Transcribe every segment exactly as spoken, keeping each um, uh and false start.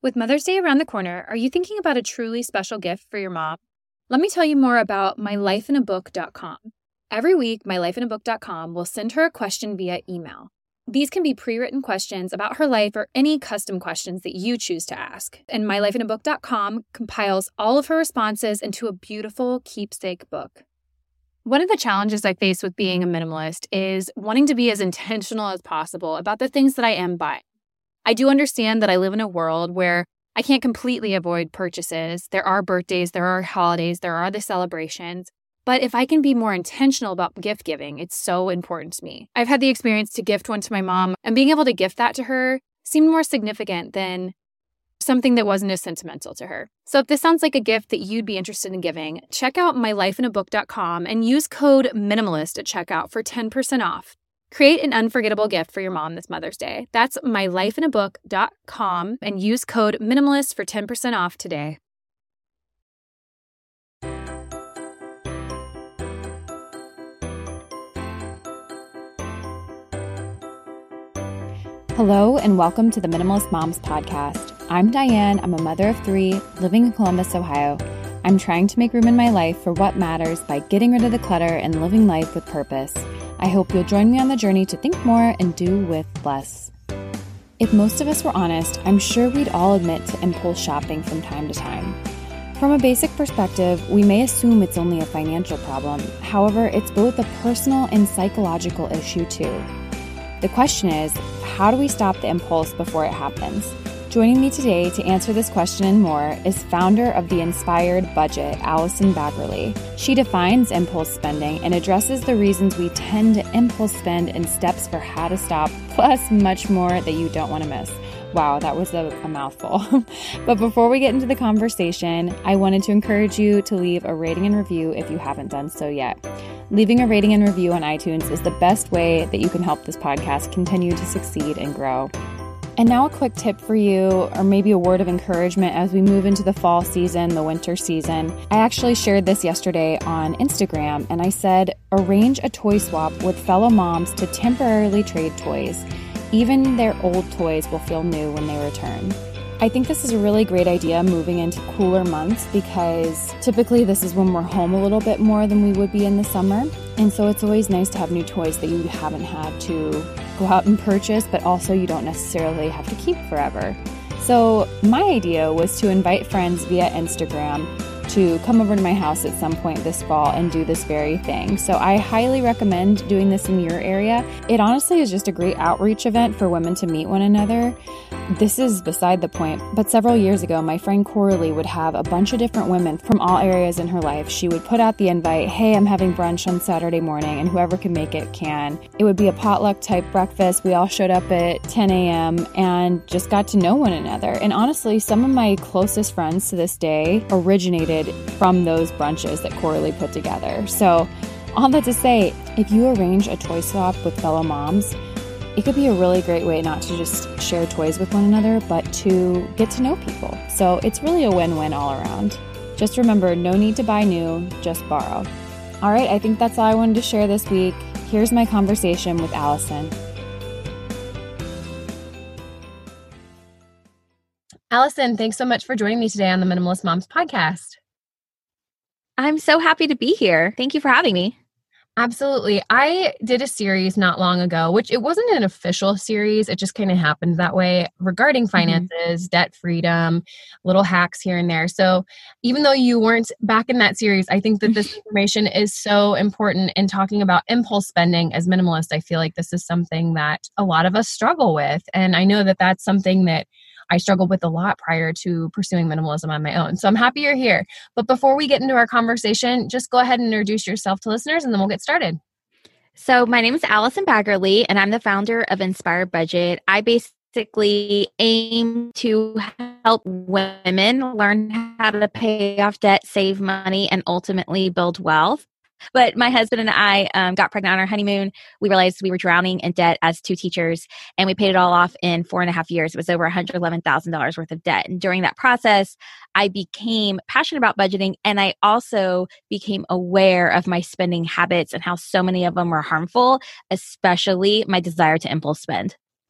With Mother's Day around the corner, are you thinking about a truly special gift for your mom? Let me tell you more about my life in a book dot com. Every week, my life in a book dot com will send her a question via email. These can be pre-written questions about her life or any custom questions that you choose to ask. And my life in a book dot com compiles all of her responses into a beautiful keepsake book. One of the challenges I face with being a minimalist is wanting to be as intentional as possible about the things that I am buying. I do understand that I live in a world where I can't completely avoid purchases. There are birthdays, there are holidays, there are the celebrations. But if I can be more intentional about gift giving, it's so important to me. I've had the experience to gift one to my mom, and being able to gift that to her seemed more significant than something that wasn't as sentimental to her. So if this sounds like a gift that you'd be interested in giving, check out my life in a book dot com and use code MINIMALIST at checkout for ten percent off. Create an unforgettable gift for your mom this Mother's Day. That's my life in a book dot com and use code MINIMALIST for ten percent off today. Hello and welcome to the Minimalist Moms Podcast. I'm Diane. I'm a mother of three living in Columbus, Ohio. I'm trying to make room in my life for what matters by getting rid of the clutter and living life with purpose. I hope you'll join me on the journey to think more and do with less. If most of us were honest, I'm sure we'd all admit to impulse shopping from time to time. From a basic perspective, we may assume it's only a financial problem. However, it's both a personal and psychological issue too. The question is, how do we stop the impulse before it happens? Joining me today to answer this question and more is founder of The Inspired Budget, Allison Baggerly. She defines impulse spending and addresses the reasons we tend to impulse spend and steps for how to stop, plus much more that you don't want to miss. Wow, that was a, a mouthful. But before we get into the conversation, I wanted to encourage you to leave a rating and review if you haven't done so yet. Leaving a rating and review on iTunes is the best way that you can help this podcast continue to succeed and grow. And now a quick tip for you, or maybe a word of encouragement as we move into the fall season, the winter season. I actually shared this yesterday on Instagram, and I said, arrange a toy swap with fellow moms to temporarily trade toys. Even their old toys will feel new when they return. I think this is a really great idea moving into cooler months because typically this is when we're home a little bit more than we would be in the summer. And so it's always nice to have new toys that you haven't had to go out and purchase, but also you don't necessarily have to keep forever. So my idea was to invite friends via Instagram to come over to my house at some point this fall and do this very thing. So I highly recommend doing this in your area. It honestly is just a great outreach event for women to meet one another. This is beside the point, but several years ago, my friend Coralie would have a bunch of different women from all areas in her life. She would put out the invite, hey, I'm having brunch on Saturday morning, and whoever can make it can. It would be a potluck type breakfast. We all showed up at ten a.m. and just got to know one another. And honestly, some of my closest friends to this day originated from those brunches that Coralie put together. So all that to say, if you arrange a toy swap with fellow moms, it could be a really great way not to just share toys with one another, but to get to know people. So it's really a win-win all around. Just remember, no need to buy new, just borrow. All right, I think that's all I wanted to share this week. Here's my conversation with Allison. Allison, thanks so much for joining me today on the Minimalist Moms Podcast. I'm so happy to be here. Thank you for having me. Absolutely. I did a series not long ago, which it wasn't an official series. It just kind of happened that way regarding finances, mm-hmm. debt freedom, little hacks here and there. So even though you weren't back in that series, I think that this information is so important in talking about impulse spending as minimalists. I feel like this is something that a lot of us struggle with. And I know that that's something that I struggled with a lot prior to pursuing minimalism on my own. So I'm happy you're here. But before we get into our conversation, just go ahead and introduce yourself to listeners and then we'll get started. So my name is Allison Baggerly and I'm the founder of Inspired Budget. I basically aim to help women learn how to pay off debt, save money, and ultimately build wealth. But my husband and I um, got pregnant on our honeymoon. We realized we were drowning in debt as two teachers, and we paid it all off in four and a half years. It was over one hundred eleven thousand dollars worth of debt. And during that process, I became passionate about budgeting, and I also became aware of my spending habits and how so many of them were harmful, especially my desire to impulse spend.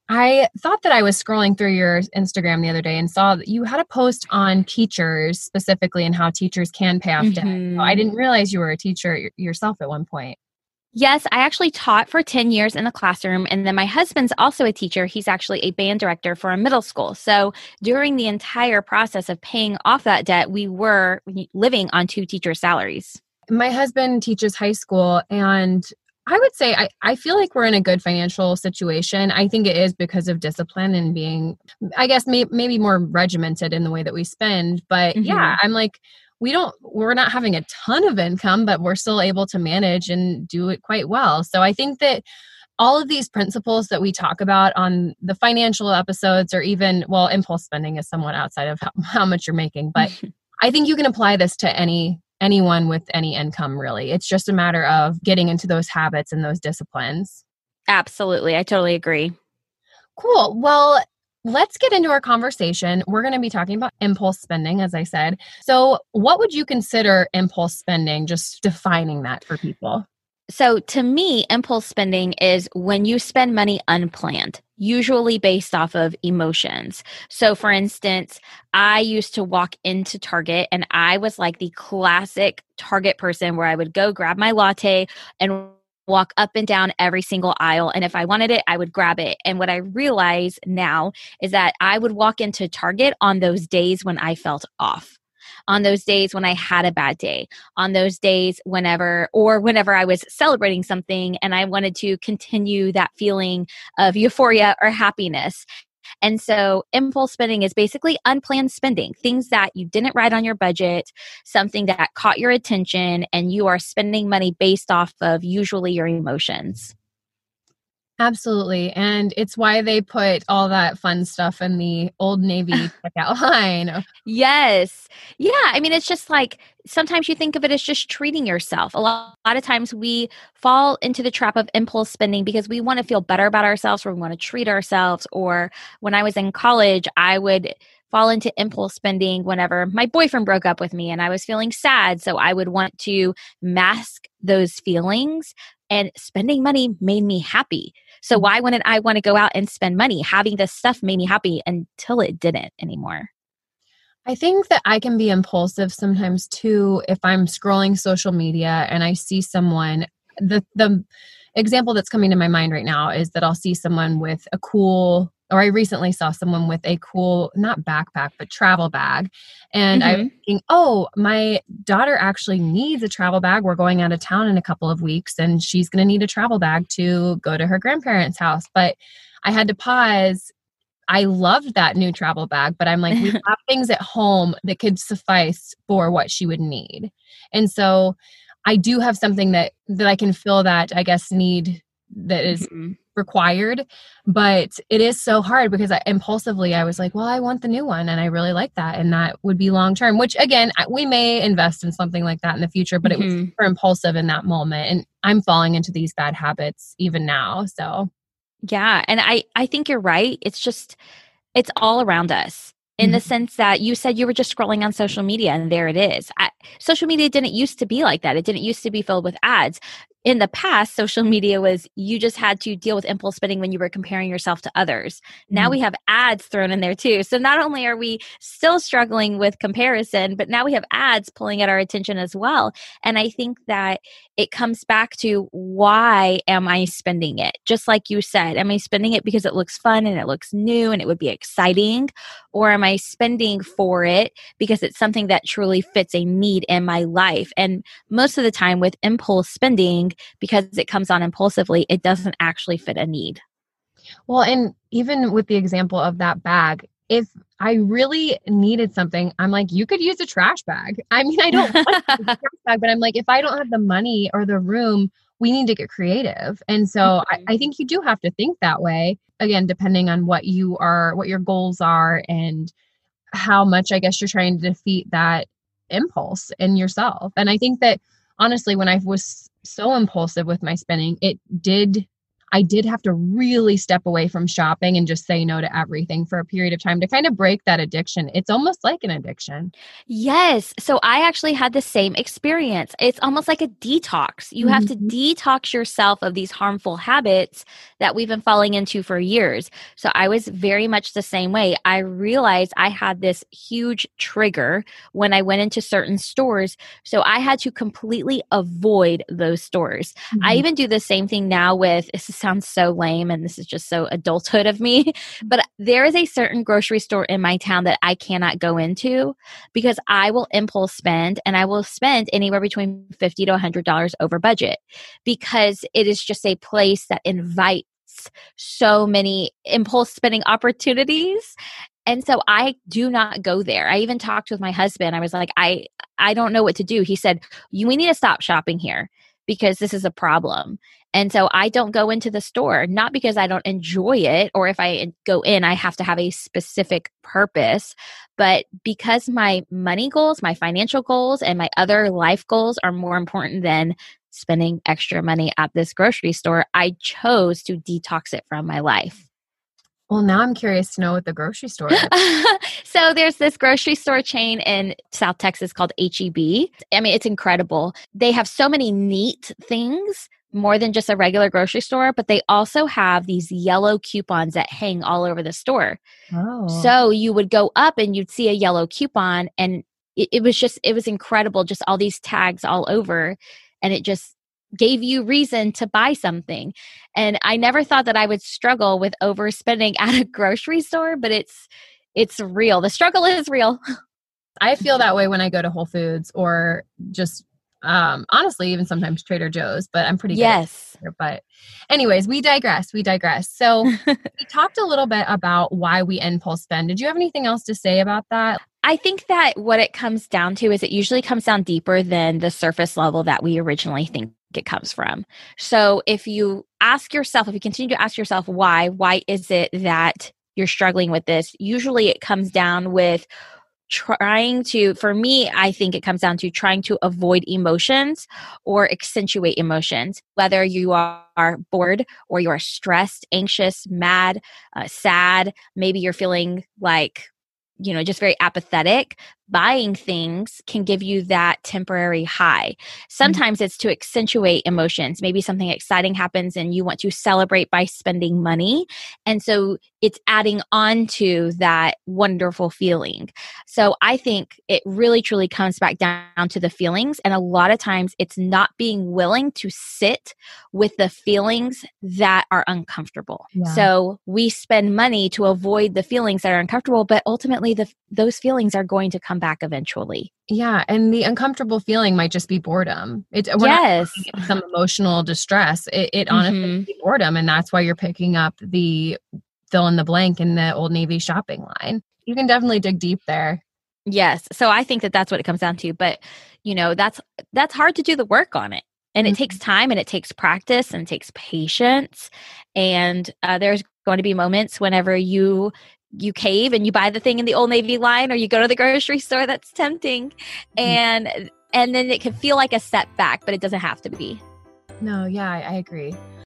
I thought that I was scrolling through your Instagram the other day and saw that you had a post on teachers specifically and how teachers can pay off debt. Mm-hmm. So I didn't realize you were a teacher yourself at one point. Yes, I actually taught for ten years in the classroom. And then my husband's also a teacher. He's actually a band director for a middle school. So during the entire process of paying off that debt, we were living on two teacher salaries. My husband teaches high school, and I would say I, I feel like we're in a good financial situation. I think it is because of discipline and being, I guess, may, maybe more regimented in the way that we spend. But mm-hmm. yeah, I'm like, we don't, we're not having a ton of income, but we're still able to manage and do it quite well. So I think that all of these principles that we talk about on the financial episodes, or even, well, impulse spending is somewhat outside of how, how much you're making, but I think you can apply this to any anyone with any income, really. It's just a matter of getting into those habits and those disciplines. Absolutely. I totally agree. Cool. Well, let's get into our conversation. We're going to be talking about impulse spending, as I said. So what would you consider impulse spending? Just defining that for people. So to me, impulse spending is when you spend money unplanned, usually based off of emotions. So for instance, I used to walk into Target and I was like the classic Target person where I would go grab my latte and walk up and down every single aisle. And if I wanted it, I would grab it. And what I realize now is that I would walk into Target on those days when I felt off. On those days when I had a bad day, on those days whenever, or whenever I was celebrating something and I wanted to continue that feeling of euphoria or happiness. And so impulse spending is basically unplanned spending, things that you didn't write on your budget, something that caught your attention, and you are spending money based off of usually your emotions. Absolutely. And it's why they put all that fun stuff in the Old Navy checkout line. Yes. Yeah. I mean, it's just like, sometimes you think of it as just treating yourself. A lot, a lot of times we fall into the trap of impulse spending because we want to feel better about ourselves, or we want to treat ourselves. Or when I was in college, I would fall into impulse spending whenever my boyfriend broke up with me and I was feeling sad. So I would want to mask those feelings, and spending money made me happy. So why wouldn't I want to go out and spend money? Having this stuff made me happy until it didn't anymore. I think that I can be impulsive sometimes too if I'm scrolling social media and I see someone. The the example that's coming to my mind right now is that I'll see someone with a cool, or I recently saw someone with a cool, not backpack, but travel bag. And mm-hmm. I'm thinking, oh, my daughter actually needs a travel bag. We're going out of town in a couple of weeks and she's going to need a travel bag to go to her grandparents' house. But I had to pause. I loved that new travel bag, but I'm like, we have things at home that could suffice for what she would need. And so I do have something that, that I can fill that, I guess, need that is mm-hmm. required, but it is so hard because I, impulsively I was like, well, I want the new one and I really like that. And that would be long-term, which again, we may invest in something like that in the future, but mm-hmm. it was super impulsive in that moment. And I'm falling into these bad habits even now. So yeah. And I, I think you're right. It's just, it's all around us. In the sense that you said you were just scrolling on social media and there it is. I, social media didn't used to be like that. It didn't used to be filled with ads. In the past, social media was, you just had to deal with impulse spending when you were comparing yourself to others. Now mm-hmm. we have ads thrown in there too. So not only are we still struggling with comparison, but now we have ads pulling at our attention as well. And I think that it comes back to, why am I spending it? Just like you said, am I spending it because it looks fun and it looks new and it would be exciting? Or am I spending for it because it's something that truly fits a need in my life? And most of the time with impulse spending, because it comes on impulsively, it doesn't actually fit a need. Well, and even with the example of that bag, if I really needed something, I'm like, you could use a trash bag. I mean, I don't want to use a trash bag, but I'm like, if I don't have the money or the room, we need to get creative. And so mm-hmm. I, I think you do have to think that way, again, depending on what you are, what your goals are, and how much, I guess, you're trying to defeat that impulse in yourself. And I think that honestly, when I was so impulsive with my spending, it did, I did have to really step away from shopping and just say no to everything for a period of time to kind of break that addiction. It's almost like an addiction. Yes. So I actually had the same experience. It's almost like a detox. You mm-hmm. have to detox yourself of these harmful habits that we've been falling into for years. So I was very much the same way. I realized I had this huge trigger when I went into certain stores. So I had to completely avoid those stores. Mm-hmm. I even do the same thing now with, this sounds so lame and this is just so adulthood of me, but there is a certain grocery store in my town that I cannot go into because I will impulse spend and I will spend anywhere between fifty to one hundred dollars over budget because it is just a place that invites so many impulse spending opportunities. And so I do not go there. I even talked with my husband. I was like, I, I don't know what to do. He said, you, we need to stop shopping here because this is a problem. And so I don't go into the store, not because I don't enjoy it, or if I go in, I have to have a specific purpose, but because my money goals, my financial goals, and my other life goals are more important than spending extra money at this grocery store, I chose to detox it from my life. Well, now I'm curious to know what the grocery store is. So there's this grocery store chain in South Texas called H E B. I mean, it's incredible. They have so many neat things, more than just a regular grocery store, but they also have these yellow coupons that hang all over the store. Oh. So you would go up and you'd see a yellow coupon and it, it was just, it was incredible. Just all these tags all over. And it just gave you reason to buy something. And I never thought that I would struggle with overspending at a grocery store, but it's, it's real. The struggle is real. I feel that way when I go to Whole Foods or just Um, honestly, even sometimes Trader Joe's, but I'm pretty good. Yes. At it. But anyways, we digress. We digress. So we talked a little bit about why we impulse spend. Did you have anything else to say about that? I think that what it comes down to is it usually comes down deeper than the surface level that we originally think it comes from. So if you ask yourself, if you continue to ask yourself why, why is it that you're struggling with this? Usually it comes down with trying to, for me, I think it comes down to trying to avoid emotions or accentuate emotions, whether you are bored or you are stressed, anxious, mad, uh, sad, maybe you're feeling like, you know, just very apathetic. Buying things can give you that temporary high. Sometimes mm-hmm. it's to accentuate emotions. Maybe something exciting happens and you want to celebrate by spending money. And so it's adding on to that wonderful feeling. So I think it really truly comes back down to the feelings. And a lot of times it's not being willing to sit with the feelings that are uncomfortable. Yeah. So we spend money to avoid the feelings that are uncomfortable, but ultimately the, those feelings are going to come back eventually. Yeah. And the uncomfortable feeling might just be boredom. It, we're yes. not some emotional distress. It, it honestly mm-hmm. be boredom. And that's why you're picking up the fill in the blank in the Old Navy shopping line. You can definitely dig deep there. Yes. So I think that that's what it comes down to. But, you know, that's, that's hard to do the work on it. And mm-hmm. it takes time and it takes practice and it takes patience. And uh, there's going to be moments whenever you you cave and you buy the thing in the Old Navy line, or you go to the grocery store that's tempting, and mm-hmm. and then it can feel like a setback, but it doesn't have to be. No, yeah, I, I agree.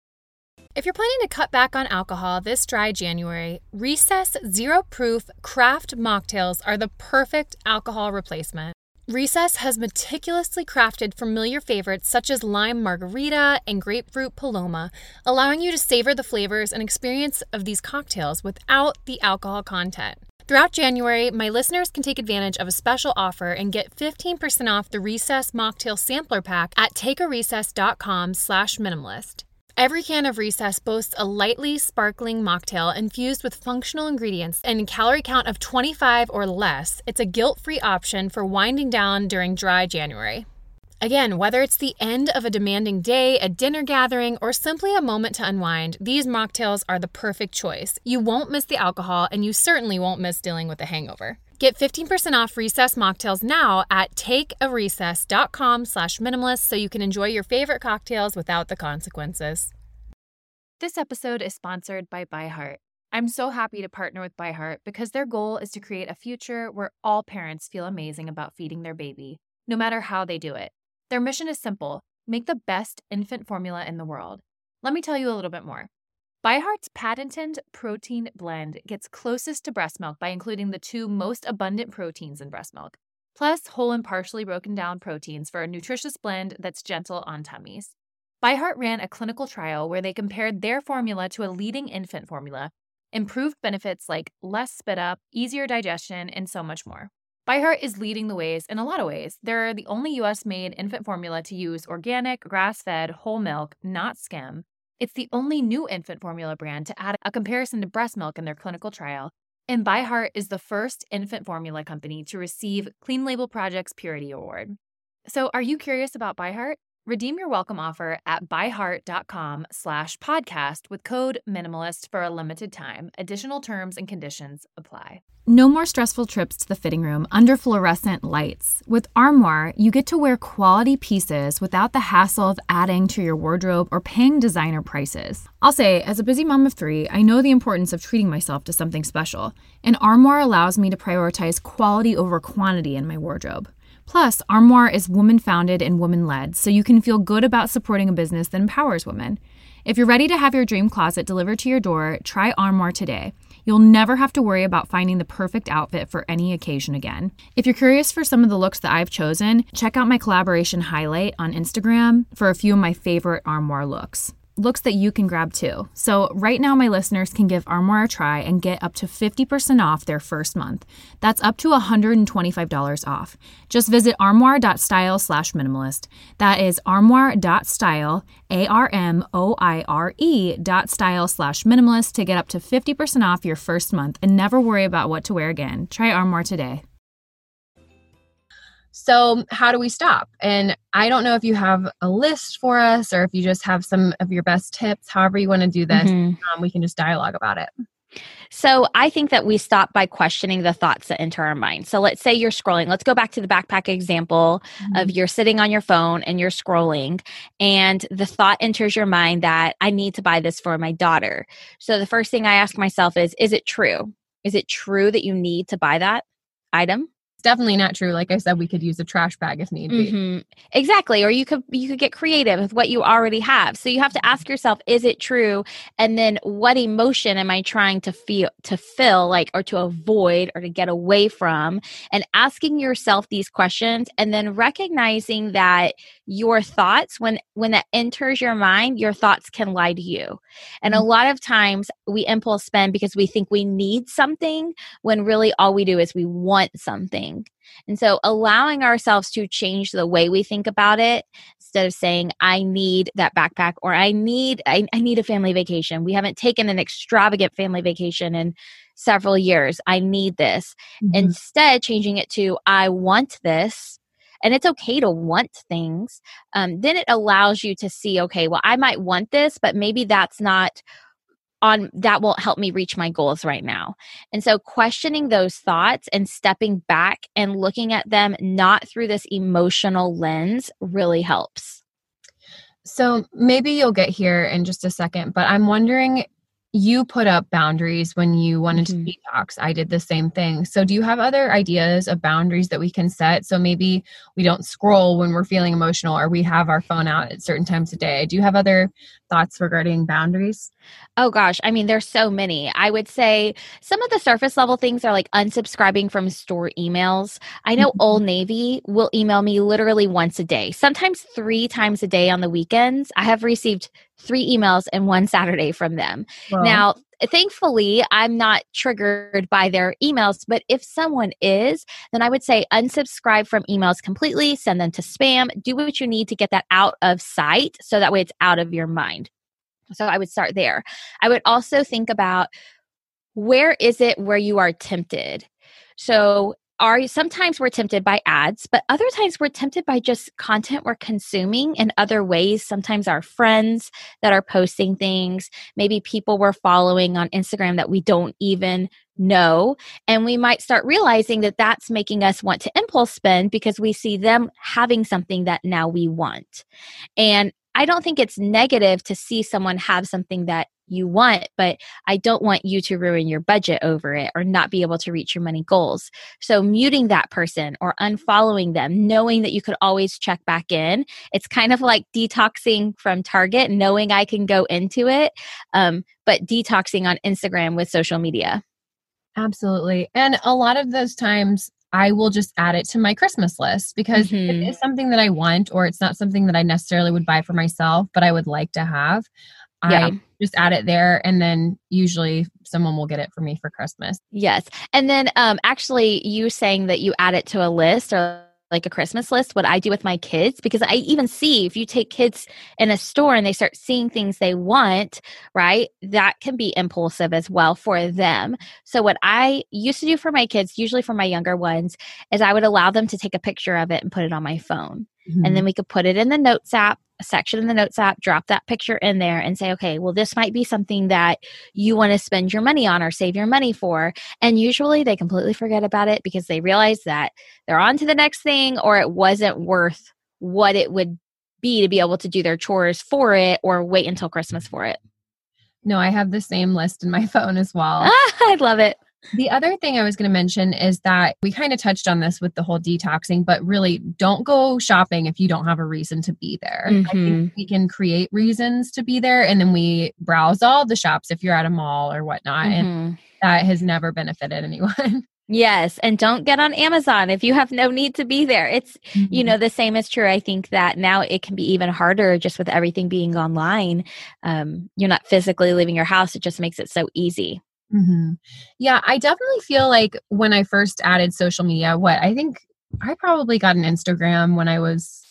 If you're planning to cut back on alcohol this dry January, Recess Zero Proof Craft Mocktails are the perfect alcohol replacement. Recess has meticulously crafted familiar favorites such as lime margarita and grapefruit paloma, allowing you to savor the flavors and experience of these cocktails without the alcohol content. Throughout January, my listeners can take advantage of a special offer and get fifteen percent off the Recess Mocktail Sampler Pack at takearecess.com slash minimalist. Every can of Recess boasts a lightly sparkling mocktail infused with functional ingredients and a calorie count of twenty-five or less. It's a guilt-free option for winding down during dry January. Again, whether it's the end of a demanding day, a dinner gathering, or simply a moment to unwind, these mocktails are the perfect choice. You won't miss the alcohol, and you certainly won't miss dealing with a hangover. Get fifteen percent off Recess mocktails now at takearecess.com slash minimalist so you can enjoy your favorite cocktails without the consequences. This episode is sponsored by ByHeart. I'm so happy to partner with ByHeart because their goal is to create a future where all parents feel amazing about feeding their baby, no matter how they do it. Their mission is simple: make the best infant formula in the world. Let me tell you a little bit more. ByHeart's patented protein blend gets closest to breast milk by including the two most abundant proteins in breast milk, plus whole and partially broken down proteins for a nutritious blend that's gentle on tummies. ByHeart ran a clinical trial where they compared their formula to a leading infant formula, improved benefits like less spit up, easier digestion, and so much more. ByHeart is leading the ways in a lot of ways. They're the only U S-made infant formula to use organic, grass-fed, whole milk, not skim. It's the only new infant formula brand to add a comparison to breast milk in their clinical trial. And ByHeart is the first infant formula company to receive Clean Label Project's Purity Award. So are you curious about ByHeart? Redeem your welcome offer at byheart.com slash podcast with code minimalist for a limited time. Additional terms and conditions apply. No more stressful trips to the fitting room under fluorescent lights. With Armoire, you get to wear quality pieces without the hassle of adding to your wardrobe or paying designer prices. I'll say, as a busy mom of three, I know the importance of treating myself to something special, and Armoire allows me to prioritize quality over quantity in my wardrobe. Plus, Armoire is woman-founded and woman-led, so you can feel good about supporting a business that empowers women. If you're ready to have your dream closet delivered to your door, try Armoire today. You'll never have to worry about finding the perfect outfit for any occasion again. If you're curious for some of the looks that I've chosen, check out my collaboration highlight on Instagram for a few of my favorite Armoire looks. Looks that you can grab too. So right now my listeners can give Armoire a try and get up to fifty percent off their first month. That's up to one hundred twenty-five dollars off. Just visit armoire.style slash minimalist. That is armoire.style, A R M O I R E dot style slash minimalist to get up to fifty percent off your first month and never worry about what to wear again. Try Armoire today. So how do we stop? And I don't know if you have a list for us or if you just have some of your best tips, however you want to do this, Mm-hmm. um, we can just dialogue about it. So I think that we stop by questioning the thoughts that enter our mind. So let's say you're scrolling. Let's go back to the backpack example Mm-hmm. of you're sitting on your phone and you're scrolling and the thought enters your mind that I need to buy this for my daughter. So the first thing I ask myself is, is it true? Is it true that you need to buy that item? It's definitely not true. Like I said, we could use a trash bag if need be. Mm-hmm. Exactly. Or you could you could get creative with what you already have. So you have to ask yourself, is it true? And then what emotion am I trying to feel to fill, like, or to avoid or to get away from? And asking yourself these questions and then recognizing that your thoughts, when when that enters your mind, your thoughts can lie to you. And a lot of times we impulse spend because we think we need something when really all we do is we want something. And so allowing ourselves to change the way we think about it, instead of saying, I need that backpack or I need, I, I need a family vacation. We haven't taken an extravagant family vacation in several years. I need this. Mm-hmm. Instead, changing it to, I want this. And it's okay to want things. Um, then it allows you to see, okay, well, I might want this, but maybe that's not on that won't help me reach my goals right now. And so questioning those thoughts and stepping back and looking at them not through this emotional lens really helps. So maybe you'll get here in just a second, but I'm wondering, you put up boundaries when you wanted Mm-hmm. to detox. I did the same thing. So do you have other ideas of boundaries that we can set? So maybe we don't scroll when we're feeling emotional or we have our phone out at certain times of day. Do you have other thoughts regarding boundaries? Oh gosh, I mean, there's so many. I would say some of the surface level things are like unsubscribing from store emails. I know Mm-hmm. Old Navy will email me literally once a day, sometimes three times a day on the weekends. I have received three emails and one Saturday from them. Well, Now, thankfully, I'm not triggered by their emails, but if someone is, then I would say unsubscribe from emails completely, send them to spam, do what you need to get that out of sight so that way it's out of your mind. So I would start there. I would also think about, where is it where you are tempted? So are sometimes we're tempted by ads, but other times we're tempted by just content we're consuming in other ways. Sometimes our friends that are posting things, maybe people we're following on Instagram that we don't even know. And we might start realizing that that's making us want to impulse spend because we see them having something that now we want. And I don't think it's negative to see someone have something that you want, but I don't want you to ruin your budget over it or not be able to reach your money goals. So muting that person or unfollowing them, knowing that you could always check back in. It's kind of like detoxing from Target, knowing I can go into it, um, but detoxing on Instagram with social media. Absolutely. And a lot of those times I will just add it to my Christmas list because Mm-hmm. it is something that I want, or it's not something that I necessarily would buy for myself, but I would like to have. Yeah. I just add it there, and then usually someone will get it for me for Christmas. Yes. And then um, actually you saying that you add it to a list or like a Christmas list, what I do with my kids, because I even see if you take kids in a store and they start seeing things they want, right, that can be impulsive as well for them. So what I used to do for my kids, usually for my younger ones, is I would allow them to take a picture of it and put it on my phone. Mm-hmm. And then we could put it in the Notes app, a section in the Notes app, drop that picture in there and say, okay, well, this might be something that you want to spend your money on or save your money for. And usually they completely forget about it because they realize that they're on to the next thing, or it wasn't worth what it would be to be able to do their chores for it or wait until Christmas for it. No, I have the same list in my phone as well. Ah, I love it. The other thing I was going to mention is that we kind of touched on this with the whole detoxing, but really don't go shopping if you don't have a reason to be there. Mm-hmm. I think we can create reasons to be there, and then we browse all the shops if you're at a mall or whatnot. Mm-hmm. And that has never benefited anyone. Yes. And don't get on Amazon if you have no need to be there. It's, mm-hmm. you know, the same is true. I think that now it can be even harder just with everything being online. Um, you're not physically leaving your house. It just makes it so easy. Mm-hmm. Yeah, I definitely feel like when I first added social media, what I think I probably got an Instagram when I was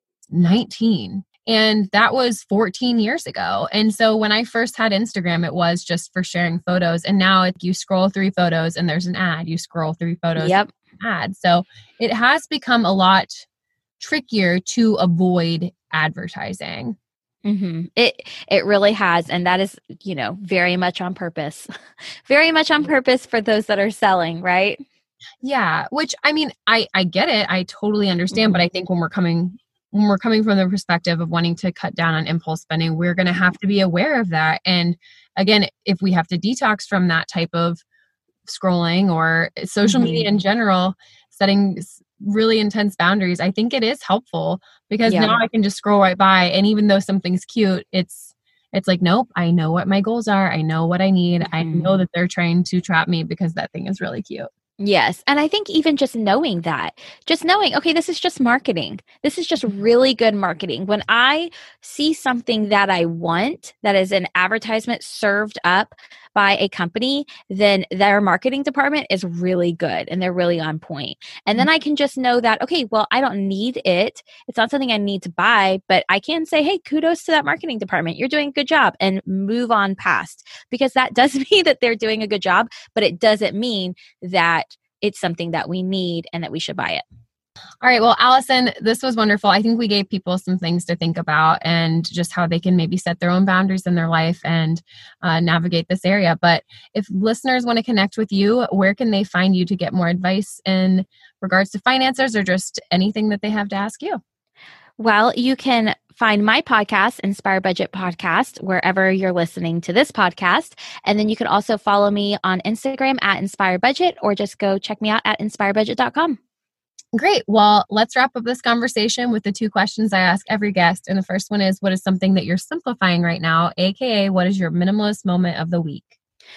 nineteen, and that was fourteen years ago. And so when I first had Instagram, it was just for sharing photos. And now if you scroll through photos and there's an ad, you scroll through photos, yep. and an ad. So it has become a lot trickier to avoid advertising. Mm-hmm. It it really has. And that is, you know, very much on purpose. Very much on purpose for those that are selling, right? Yeah. Which, I mean, I, I get it. I totally understand. Mm-hmm. But I think when we're coming when we're coming from the perspective of wanting to cut down on impulse spending, we're going to have to be aware of that. And again, if we have to detox from that type of scrolling or social mm-hmm. media in general, setting really intense boundaries, I think it is helpful because yeah. now I can just scroll right by. And even though something's cute, it's, it's like, nope, I know what my goals are. I know what I need. Mm-hmm. I know that they're trying to trap me because that thing is really cute. Yes. And I think even just knowing that, just knowing, okay, this is just marketing. This is just really good marketing. When I see something that I want, that is an advertisement served up by a company, then their marketing department is really good and they're really on point. And then I can just know that, okay, well, I don't need it. It's not something I need to buy, but I can say, hey, kudos to that marketing department. You're doing a good job, and move on past, because that does mean that they're doing a good job, but it doesn't mean that it's something that we need and that we should buy it. All right. Well, Allison, this was wonderful. I think we gave people some things to think about and just how they can maybe set their own boundaries in their life and uh, navigate this area. But if listeners want to connect with you, where can they find you to get more advice in regards to finances or just anything that they have to ask you? Well, you can find my podcast, Inspire Budget Podcast, wherever you're listening to this podcast. And then you can also follow me on Instagram at Inspire Budget, or just go check me out at inspire budget dot com. Great. Well, let's wrap up this conversation with the two questions I ask every guest. And the first one is, what is something that you're simplifying right now? A K A, what is your minimalist moment of the week?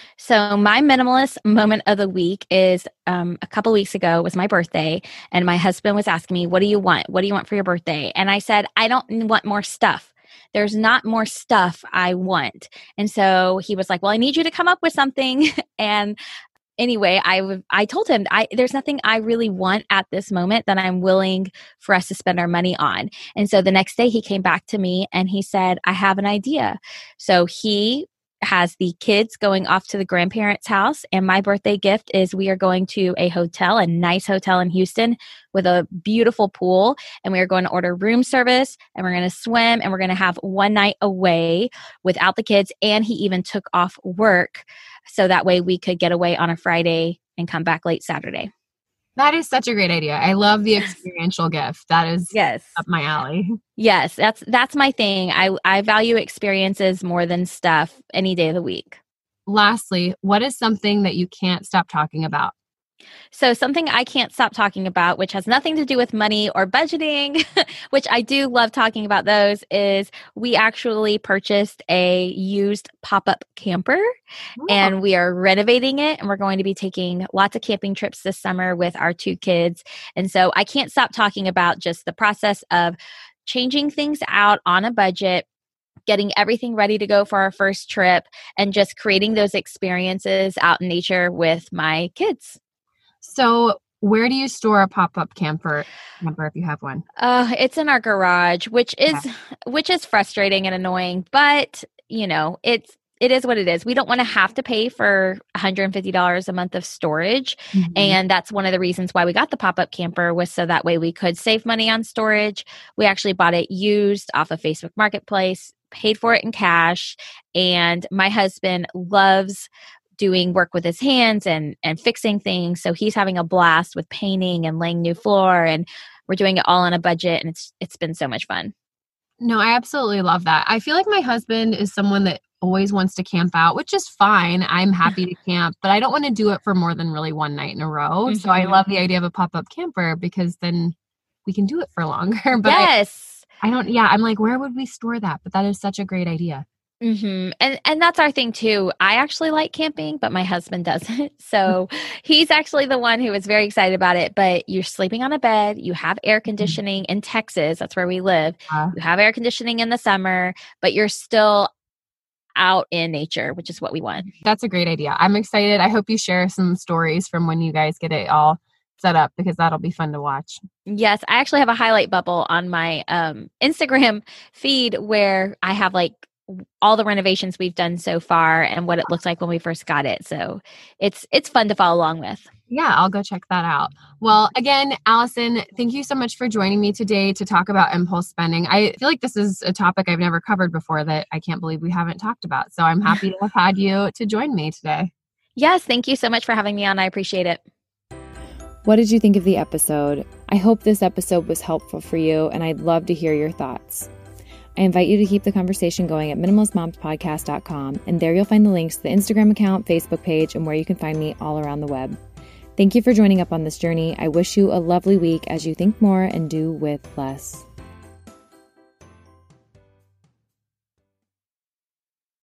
So my minimalist moment of the week is um, a couple weeks ago was my birthday, and my husband was asking me, what do you want? What do you want for your birthday? And I said, I don't want more stuff. There's not more stuff I want. And so he was like, well, I need you to come up with something. And anyway, I, w- I told him, I, there's nothing I really want at this moment that I'm willing for us to spend our money on. And so the next day he came back to me and he said, I have an idea. So he has the kids going off to the grandparents' house, and my birthday gift is we are going to a hotel, a nice hotel in Houston with a beautiful pool, and we are going to order room service, and we're going to swim, and we're going to have one night away without the kids. And he even took off work so that way we could get away on a Friday and come back late Saturday. That is such a great idea. I love the experiential gift. That is yes. up my alley. Yes, that's that's my thing. I, I value experiences more than stuff any day of the week. Lastly, what is something that you can't stop talking about? So something I can't stop talking about, which has nothing to do with money or budgeting, which I do love talking about those, is we actually purchased a used pop-up camper Oh. and we are renovating it, and we're going to be taking lots of camping trips this summer with our two kids. And so I can't stop talking about just the process of changing things out on a budget, getting everything ready to go for our first trip, and just creating those experiences out in nature with my kids. So where do you store a pop-up camper camper if you have one? Uh, it's in our garage, which is Okay. which is frustrating and annoying, but you know, it's it is what it is. We don't want to have to pay for one hundred fifty dollars a month of storage. Mhm. And that's one of the reasons why we got the pop-up camper, was so that way we could save money on storage. We actually bought it used off of Facebook Marketplace, paid for it in cash. And my husband loves doing work with his hands and and fixing things. So he's having a blast with painting and laying new floor, and we're doing it all on a budget, and it's it's been so much fun. No, I absolutely love that. I feel like my husband is someone that always wants to camp out, which is fine. I'm happy to camp, but I don't want to do it for more than really one night in a row. So I Mhm. love the idea of a pop-up camper because then we can do it for longer. But I, Yes. I don't, yeah, I'm like, where would we store that? But that is such a great idea. hmm And and that's our thing too. I actually like camping, but my husband doesn't. So he's actually the one who is very excited about it. But you're sleeping on a bed. You have air conditioning in Texas. That's where we live. Uh, You have air conditioning in the summer, but you're still out in nature, which is what we want. that's a great idea. I'm excited. I hope you share some stories from when you guys get it all set up because that'll be fun to watch. Yes, I actually have a highlight bubble on my um, Instagram feed where I have like all the renovations we've done so far and what it looked like when we first got it. So it's it's fun to follow along with. Yeah, I'll go check that out. Well, again, Allison, thank you so much for joining me today to talk about impulse spending. I feel like this is a topic I've never covered before that I can't believe we haven't talked about. So I'm happy to have had you to join me today. Yes, thank you so much for having me on. I appreciate it. What did you think of the episode? I hope this episode was helpful for you, and I'd love to hear your thoughts. I invite you to keep the conversation going at minimalist moms podcast dot com, and there you'll find the links to the Instagram account, Facebook page, and where you can find me all around the web. Thank you for joining up on this journey. I wish you a lovely week as you think more and do with less.